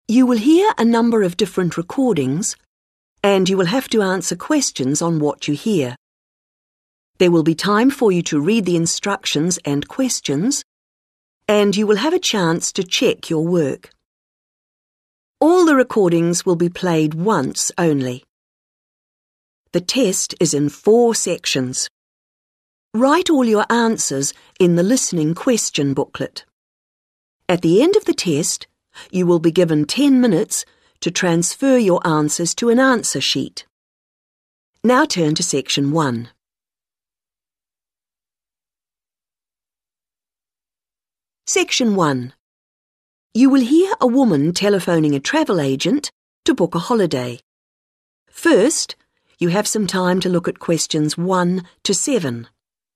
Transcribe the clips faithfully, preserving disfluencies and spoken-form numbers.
You will hear a number of different recordings, and you will have to answer questions on what you hear. There will be time for you to read the instructions and questions, and you will have a chance to check your work. All the recordings will be played once only. The test is in four sections. Write all your answers in the listening question booklet. At the end of the test, you will be given ten minutes to transfer your answers to an answer sheet. Now turn to section one. Section one. You will hear a woman telephoning a travel agent to book a holiday. First, you have some time to look at questions one to seven.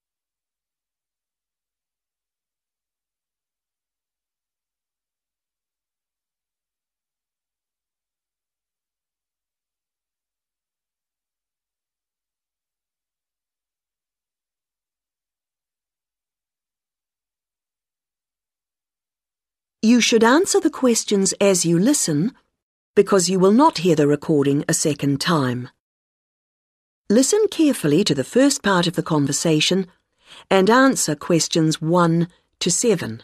You should answer the questions as you listen, because you will not hear the recording a second time. Listen carefully to the first part of the conversation and answer questions one to seven.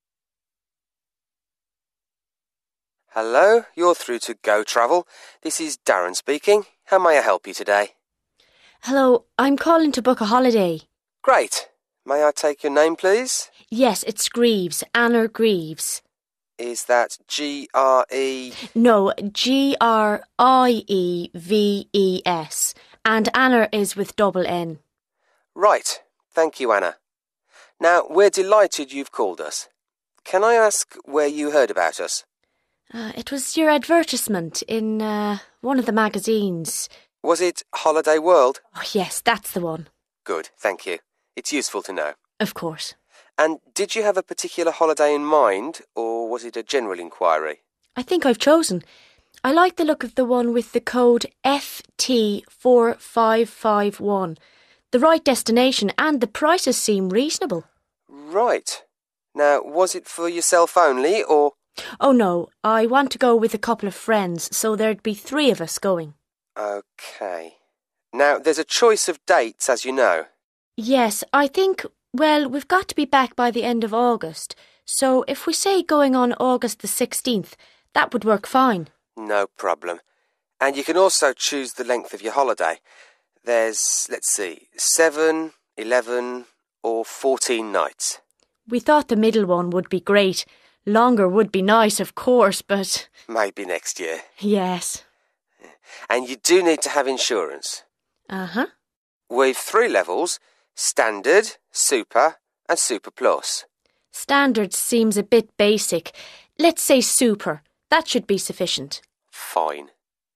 Hello, you're through to Go Travel. This is Darren speaking. How may I help you today? Hello, I'm calling to book a holiday. Great. May I take your name, please? Yes, it's Greaves, Anna Greaves. Is that G R E? No, G R I E V E S. And Anna is with double N. Right. Thank you, Anna. Now, we're delighted you've called us. Can I ask where you heard about us? Uh, it was your advertisement in uh, one of the magazines. Was it Holiday World? Oh, yes, that's the one. Good, thank you. It's useful to know. Of course. And did you have a particular holiday in mind, or was it a general inquiry? I think I've chosen. I like the look of the one with the code F T four five five one. The right destination and the prices seem reasonable. Right. Now, was it for yourself only, or...? Oh no, I want to go with a couple of friends, so there'd be three of us going. OK. Now, there's a choice of dates, as you know. Yes, I think, well, we've got to be back by the end of August, so if we say going on August the sixteenth, that would work fine. No problem. And you can also choose the length of your holiday. There's, let's see, seven, eleven or fourteen nights. We thought the middle one would be great. Longer would be nice, of course, but... Maybe next year. Yes. And you do need to have insurance. Uh-huh. We've three levels, Standard, Super and Super Plus. Standard seems a bit basic. Let's say Super. That should be sufficient. Fine.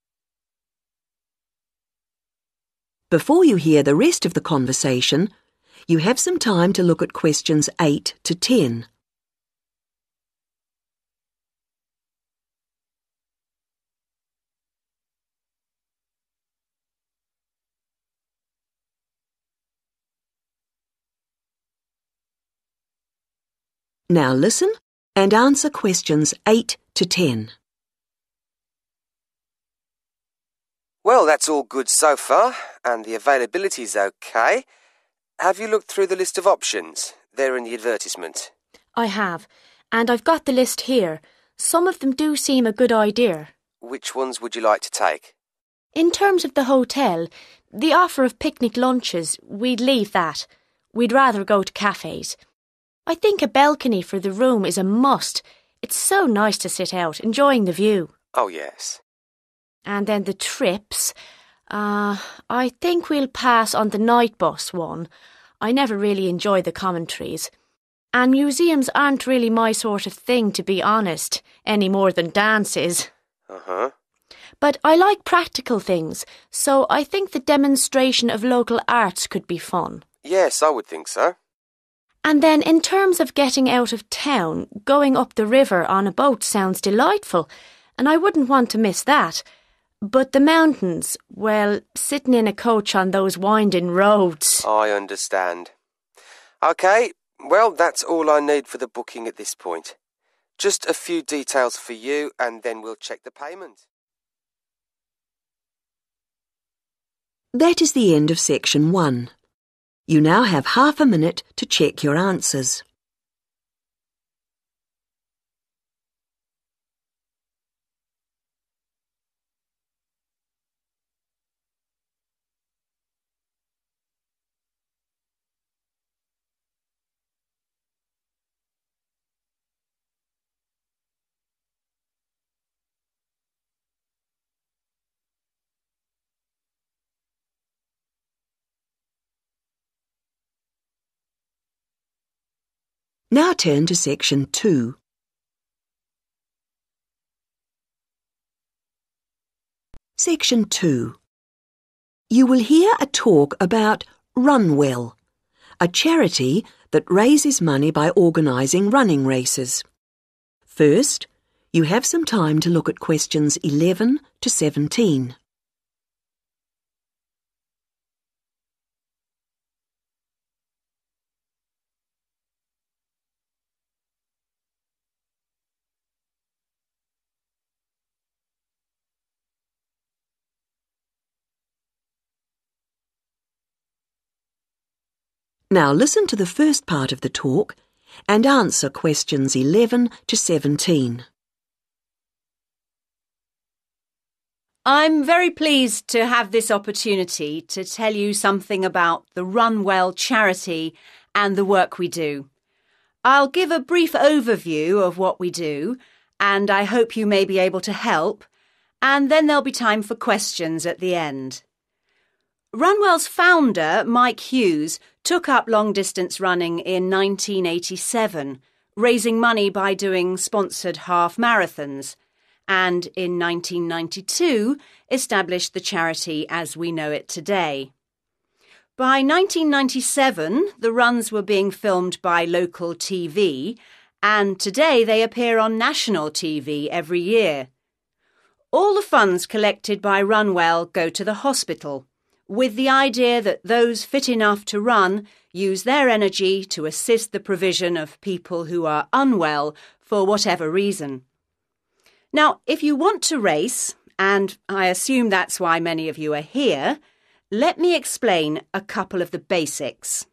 Before you hear the rest of the conversation, you have some time to look at questions eight to ten. Now listen and answer questions eight to ten. Well, that's all good so far, and the availability's OK. Have you looked through the list of options? They're in the advertisement. I have, and I've got the list here. Some of them do seem a good idea. Which ones would you like to take? In terms of the hotel, the offer of picnic lunches, we'd leave that. We'd rather go to cafes. I think a balcony for the room is a must. It's so nice to sit out, enjoying the view. Oh, yes. And then the trips. Uh, I think we'll pass on the night bus one. I never really enjoy the commentaries. And museums aren't really my sort of thing, to be honest, any more than dances. Uh-huh. But I like practical things, so I think the demonstration of local arts could be fun. Yes, I would think so. And then in terms of getting out of town, going up the river on a boat sounds delightful, and I wouldn't want to miss that. But the mountains, well, sitting in a coach on those winding roads... I understand. OK, well, that's all I need for the booking at this point. Just a few details for you and then we'll check the payment. That is the end of section one. You now have half a minute to check your answers. Now turn to section two. Section two. You will hear a talk about Runwell, a charity that raises money by organising running races. First, you have some time to look at questions eleven to seventeen. Now listen to the first part of the talk and answer questions eleven to seventeen. I'm very pleased to have this opportunity to tell you something about the Runwell charity and the work we do. I'll give a brief overview of what we do, and I hope you may be able to help, and then there'll be time for questions at the end. Runwell's founder, Mike Hughes, took up long-distance running in nineteen eighty-seven, raising money by doing sponsored half marathons, and in nineteen ninety-two established the charity as we know it today. By nineteen ninety-seven, the runs were being filmed by local T V, and today they appear on national T V every year. All the funds collected by Runwell go to the hospital, with the idea that those fit enough to run use their energy to assist the provision of people who are unwell for whatever reason. Now, if you want to race, and I assume that's why many of you are here, let me explain a couple of the basics.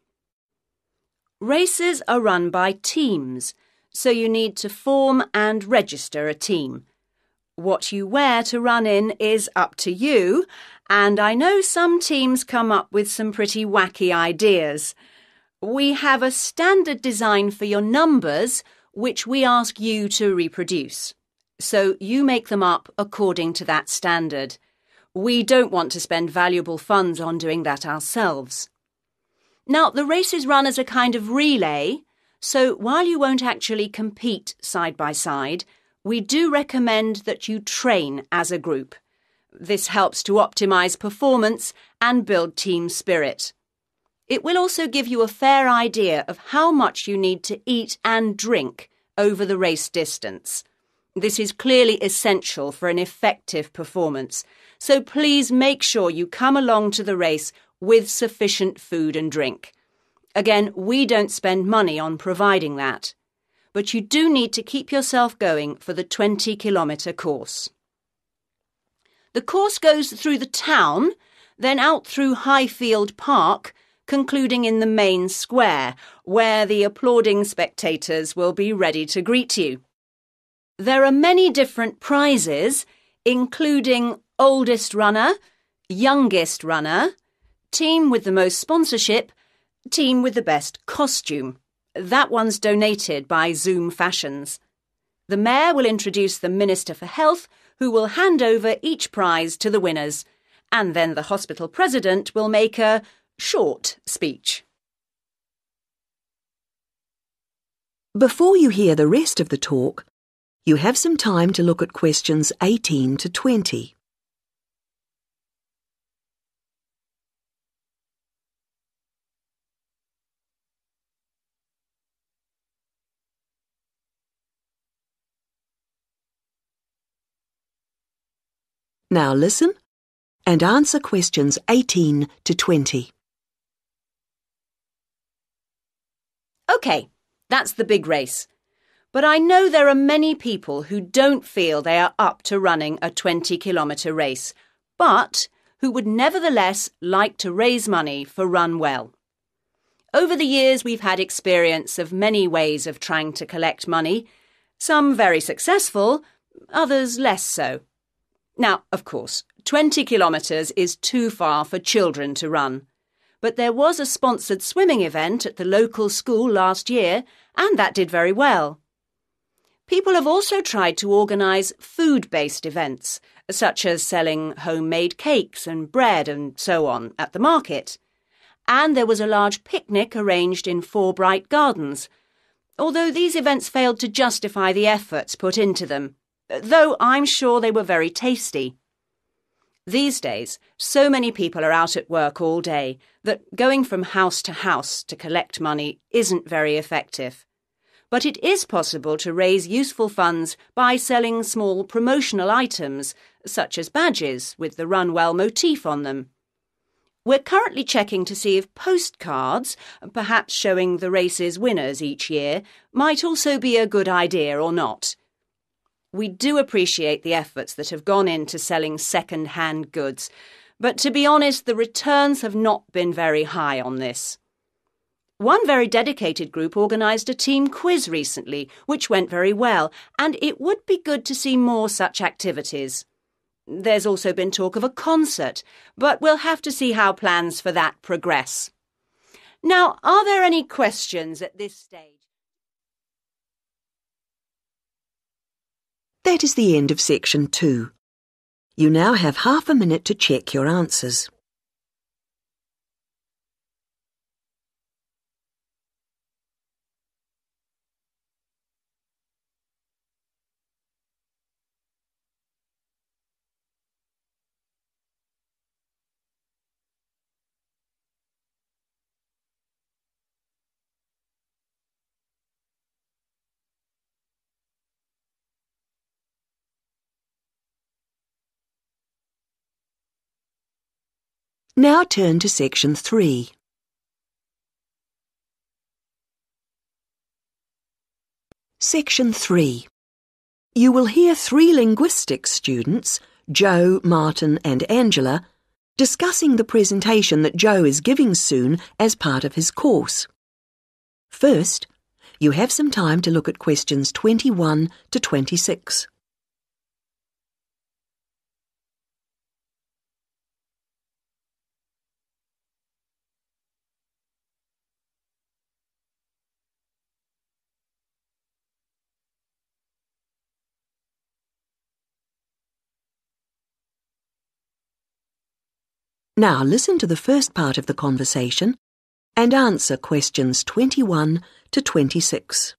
Races are run by teams, so you need to form and register a team. What you wear to run in is up to you, and I know some teams come up with some pretty wacky ideas. We have a standard design for your numbers, which we ask you to reproduce. So you make them up according to that standard. We don't want to spend valuable funds on doing that ourselves. Now, the race is run as a kind of relay, so while you won't actually compete side by side, we do recommend that you train as a group. This helps to optimise performance and build team spirit. It will also give you a fair idea of how much you need to eat and drink over the race distance. This is clearly essential for an effective performance, so please make sure you come along to the race with sufficient food and drink. Again, we don't spend money on providing that, but you do need to keep yourself going for the twenty kilometre course. The course goes through the town, then out through Highfield Park, concluding in the main square, where the applauding spectators will be ready to greet you. There are many different prizes, including oldest runner, youngest runner, team with the most sponsorship, team with the best costume. That one's donated by Zoom Fashions. The Mayor will introduce the Minister for Health, who will hand over each prize to the winners, and then the hospital president will make a short speech. Before you hear the rest of the talk, you have some time to look at questions eighteen to twenty. Now listen and answer questions eighteen to twenty. OK, that's the big race. But I know there are many people who don't feel they are up to running a twenty kilometre race, but who would nevertheless like to raise money for Run Well. Over the years, we've had experience of many ways of trying to collect money, some very successful, others less so. Now, of course, twenty kilometres is too far for children to run. But there was a sponsored swimming event at the local school last year, and that did very well. People have also tried to organise food-based events, such as selling homemade cakes and bread and so on at the market. And there was a large picnic arranged in Forbright Gardens, although these events failed to justify the efforts put into them, though I'm sure they were very tasty. These days, so many people are out at work all day that going from house to house to collect money isn't very effective. But it is possible to raise useful funds by selling small promotional items, such as badges with the Run Well motif on them. We're currently checking to see if postcards, perhaps showing the race's winners each year, might also be a good idea or not. We do appreciate the efforts that have gone into selling second-hand goods, but to be honest, the returns have not been very high on this. One very dedicated group organised a team quiz recently, which went very well, and it would be good to see more such activities. There's also been talk of a concert, but we'll have to see how plans for that progress. Now, are there any questions at this stage? That is the end of section two. You now have half a minute to check your answers. Now turn to section three. Section three. You will hear three linguistics students, Joe, Martin and Angela, discussing the presentation that Joe is giving soon as part of his course. First, you have some time to look at questions twenty-one to twenty-six. Now listen to the first part of the conversation and answer questions twenty-one to twenty-six.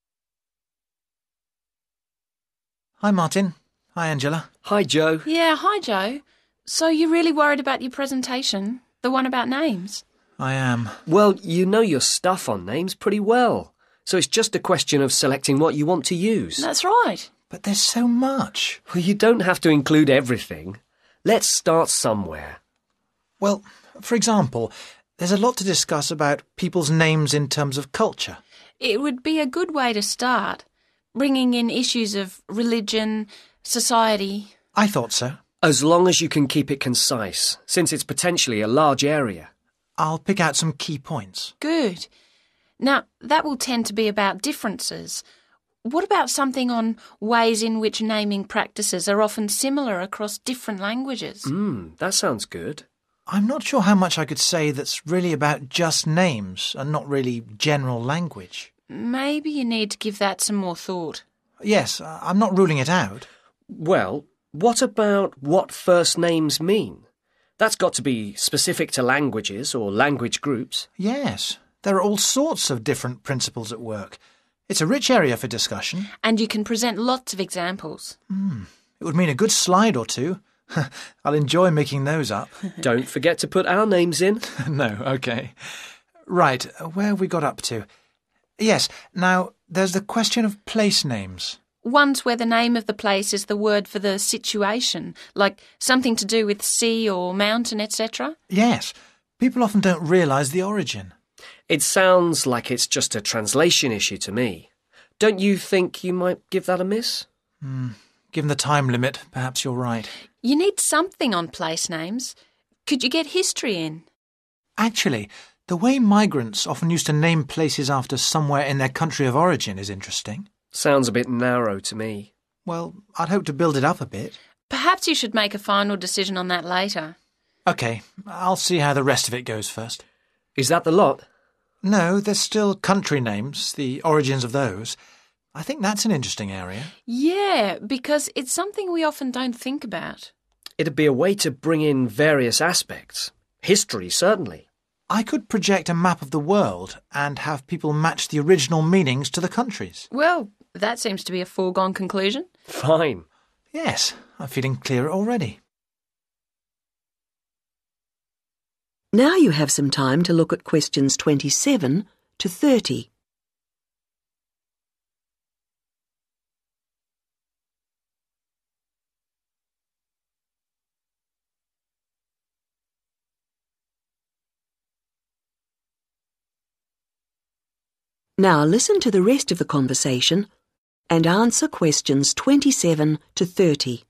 Hi, Martin. Hi, Angela. Hi, Joe. Yeah, hi, Joe. So you're really worried about your presentation? The one about names? I am. Well, you know your stuff on names pretty well, so it's just a question of selecting what you want to use. That's right. But there's so much. Well, you don't have to include everything. Let's start somewhere. Well, for example, there's a lot to discuss about people's names in terms of culture. It would be a good way to start, bringing in issues of religion, society. I thought so. As long as you can keep it concise, since it's potentially a large area. I'll pick out some key points. Good. Now, that will tend to be about differences. What about something on ways in which naming practices are often similar across different languages? Hmm, that sounds good. I'm not sure how much I could say that's really about just names and not really general language. Maybe you need to give that some more thought. Yes, I'm not ruling it out. Well, what about what first names mean? That's got to be specific to languages or language groups. Yes, there are all sorts of different principles at work. It's a rich area for discussion. And you can present lots of examples. Hmm, it would mean a good slide or two. I'll enjoy making those up. Don't forget to put our names in. No, OK. Right, where have we got up to? Yes, now there's the question of place names. Ones where the name of the place is the word for the situation, like something to do with sea or mountain, et cetera. Yes, people often don't realise the origin. It sounds like it's just a translation issue to me. Don't you think you might give that a miss? Hmm. Given the time limit, perhaps you're right. You need something on place names. Could you get history in? Actually, the way migrants often used to name places after somewhere in their country of origin is interesting. Sounds a bit narrow to me. Well, I'd hope to build it up a bit. Perhaps you should make a final decision on that later. OK, I'll see how the rest of it goes first. Is that the lot? No, there's still country names, the origins of those. I think that's an interesting area. Yeah, because it's something we often don't think about. It'd be a way to bring in various aspects. History, certainly. I could project a map of the world and have people match the original meanings to the countries. Well, that seems to be a foregone conclusion. Fine. Yes, I'm feeling clearer already. Now you have some time to look at questions twenty-seven to thirty. Now listen to the rest of the conversation and answer questions twenty-seven to thirty.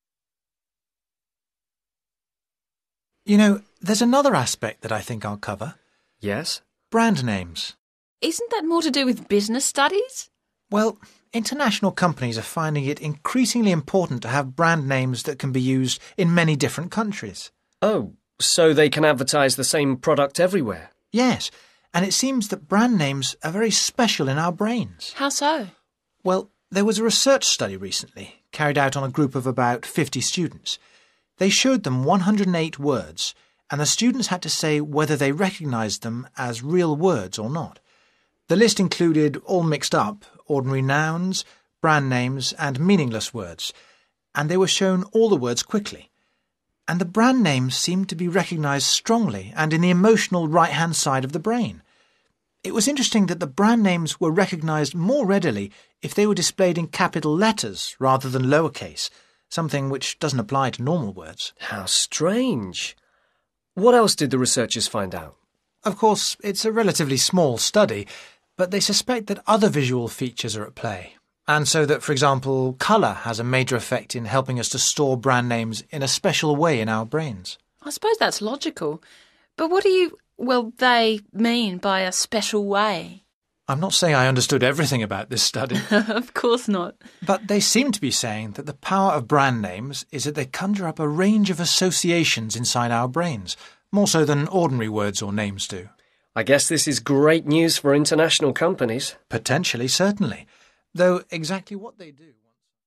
You know, there's another aspect that I think I'll cover. Yes? Brand names. Isn't that more to do with business studies? Well, international companies are finding it increasingly important to have brand names that can be used in many different countries. Oh, so they can advertise the same product everywhere? Yes, and it seems that brand names are very special in our brains. How so? Well, there was a research study recently, carried out on a group of about fifty students. They showed them one hundred eight words, and the students had to say whether they recognised them as real words or not. The list included, all mixed up, ordinary nouns, brand names and meaningless words, and they were shown all the words quickly. And the brand names seemed to be recognised strongly and in the emotional right-hand side of the brain. It was interesting that the brand names were recognised more readily if they were displayed in capital letters rather than lowercase, something which doesn't apply to normal words. How strange. What else did the researchers find out? Of course, it's a relatively small study, but they suspect that other visual features are at play, and so that, for example, colour has a major effect in helping us to store brand names in a special way in our brains. I suppose that's logical. But what do you, well, they mean by a special way? I'm not saying I understood everything about this study. Of course not. But they seem to be saying that the power of brand names is that they conjure up a range of associations inside our brains, more so than ordinary words or names do. I guess this is great news for international companies. Potentially, certainly. Though exactly what they do...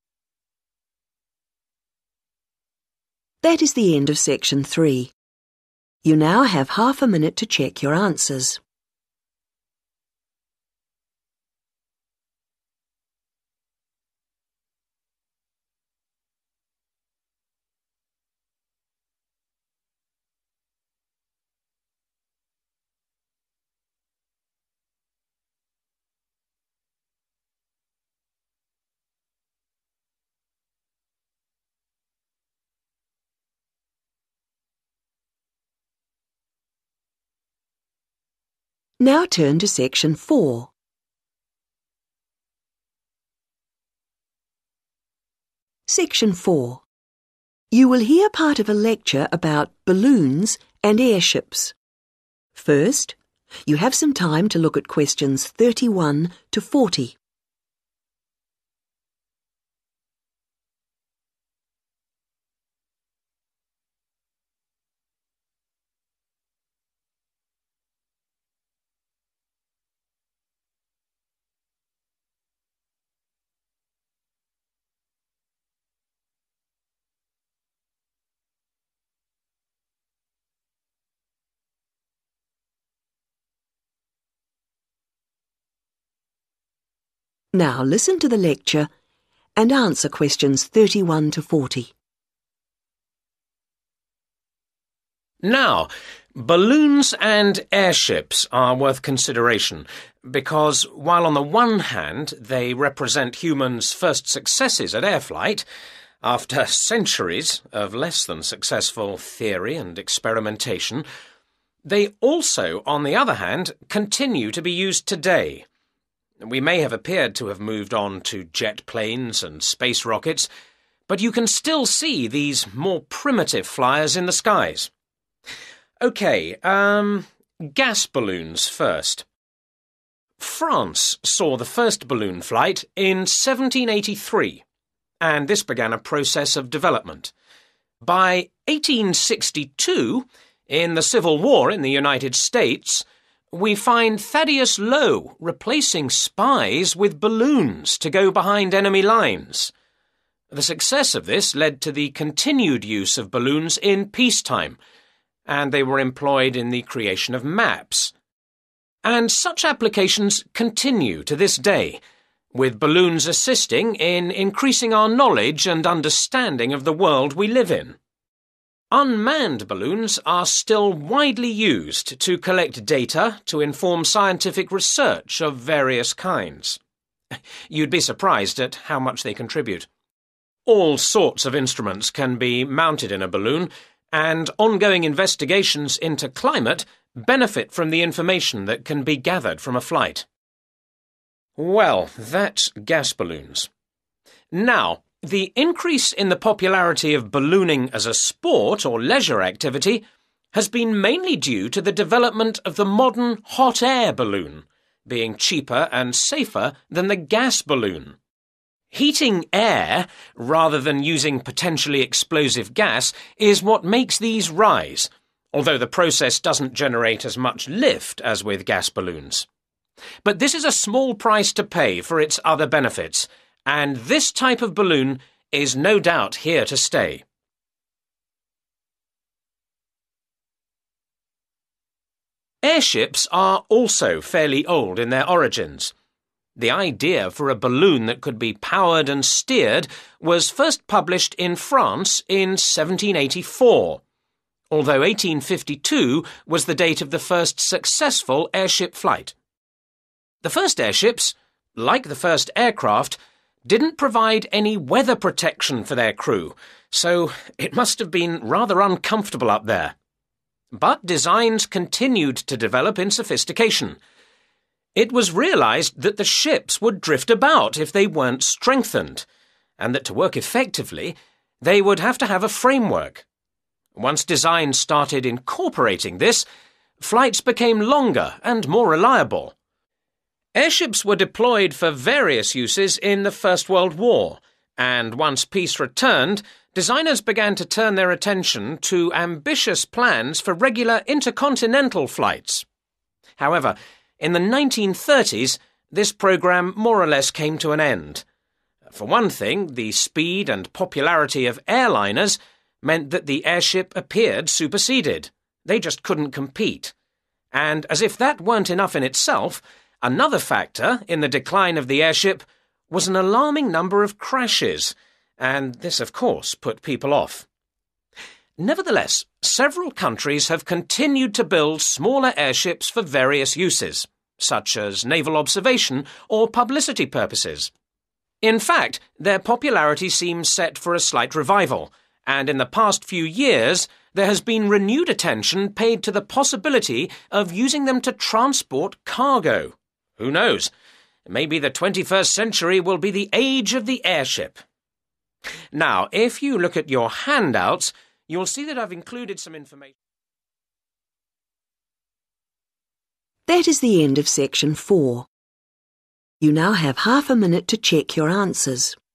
That is the end of section three. You now have half a minute to check your answers. Now turn to section four. Section four. You will hear part of a lecture about balloons and airships. First, you have some time to look at questions thirty-one to forty. Now listen to the lecture and answer questions thirty-one to forty. Now, balloons and airships are worth consideration because while on the one hand they represent humans' first successes at air flight, after centuries of less than successful theory and experimentation, they also, on the other hand, continue to be used today. We may have appeared to have moved on to jet planes and space rockets, but you can still see these more primitive flyers in the skies. OK, um, gas balloons first. France saw the first balloon flight in seventeen eighty-three, and this began a process of development. By eighteen sixty-two, in the Civil War in the United States, we find Thaddeus Lowe replacing spies with balloons to go behind enemy lines. The success of this led to the continued use of balloons in peacetime, and they were employed in the creation of maps. And such applications continue to this day, with balloons assisting in increasing our knowledge and understanding of the world we live in. Unmanned balloons are still widely used to collect data to inform scientific research of various kinds. You'd be surprised at how much they contribute. All sorts of instruments can be mounted in a balloon, and ongoing investigations into climate benefit from the information that can be gathered from a flight. Well, that's gas balloons. Now, the increase in the popularity of ballooning as a sport or leisure activity has been mainly due to the development of the modern hot air balloon, being cheaper and safer than the gas balloon. Heating air, rather than using potentially explosive gas, is what makes these rise, although the process doesn't generate as much lift as with gas balloons. But this is a small price to pay for its other benefits, and this type of balloon is no doubt here to stay. Airships are also fairly old in their origins. The idea for a balloon that could be powered and steered was first published in France in seventeen eighty-four, although eighteen fifty-two was the date of the first successful airship flight. The first airships, like the first aircraft, didn't provide any weather protection for their crew, so it must have been rather uncomfortable up there. But designs continued to develop in sophistication. It was realised that the ships would drift about if they weren't strengthened, and that to work effectively, they would have to have a framework. Once design started incorporating this, flights became longer and more reliable. Airships were deployed for various uses in the First World War, and once peace returned, designers began to turn their attention to ambitious plans for regular intercontinental flights. However, in the nineteen thirties, this programme more or less came to an end. For one thing, the speed and popularity of airliners meant that the airship appeared superseded. They just couldn't compete. And as if that weren't enough in itself, another factor in the decline of the airship was an alarming number of crashes, and this, of course, put people off. Nevertheless, several countries have continued to build smaller airships for various uses, such as naval observation or publicity purposes. In fact, their popularity seems set for a slight revival, and in the past few years there has been renewed attention paid to the possibility of using them to transport cargo. Who knows? Maybe the twenty-first century will be the age of the airship. Now, if you look at your handouts, you'll see that I've included some information. That is the end of section four. You now have half a minute to check your answers.